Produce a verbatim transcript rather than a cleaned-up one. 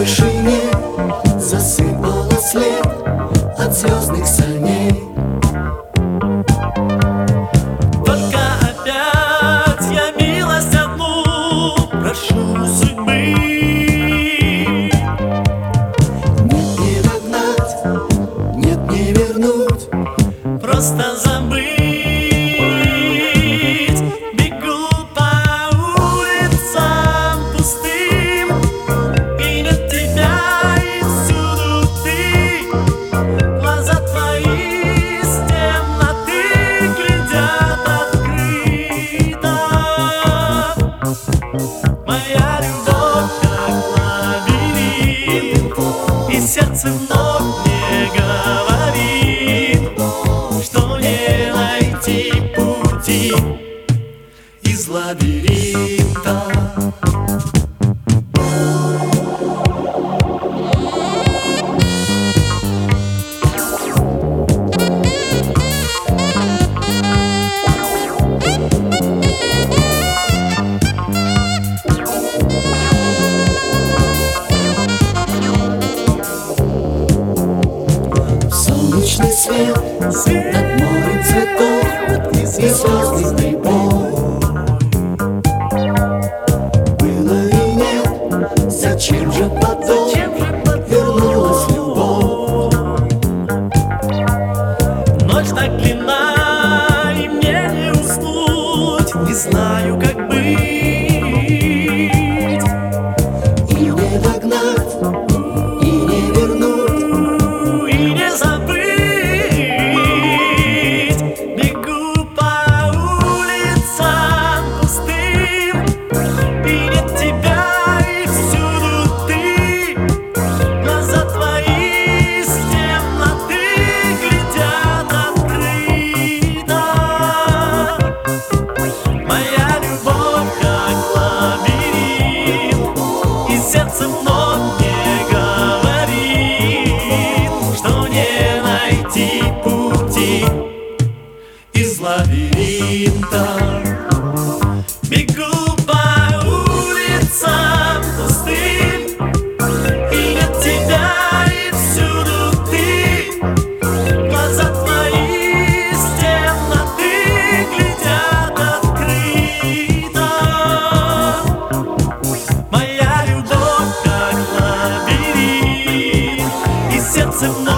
тишине засыпала след от звездных саней. Только опять я милость одну прошу судьбы. Нет, не догнать, нет, не вернуть, Просто забыть. Бегу по улицам пустым, и нет тебя, и всюду ты. Глаза твои с темноты глядят открыто. Моя любовь как лабиринт, и сердце вновь мне говорит, что не найти пути из лабиринта. солнечный свет над морем цветов и звездный прибой. Было и нет, зачем же потом вернулась любовь? Ночь так длинна, и мне не уснуть, не знаю, как быть. И не догнать, и не вернуть, и не забыть. Бегу по улицам пустым, и нет тебя, и всюду ты. Глаза твои с темноты глядят открыто. Моя любовь как лабиринт, и сердце вновь мне говорит, что не найти пути из лабиринта. Бегу по улицам пустым, и нет тебя, и всюду ты. Глаза твои с темноты глядят открыто. Моя любовь как лабиринт, и сердце вновь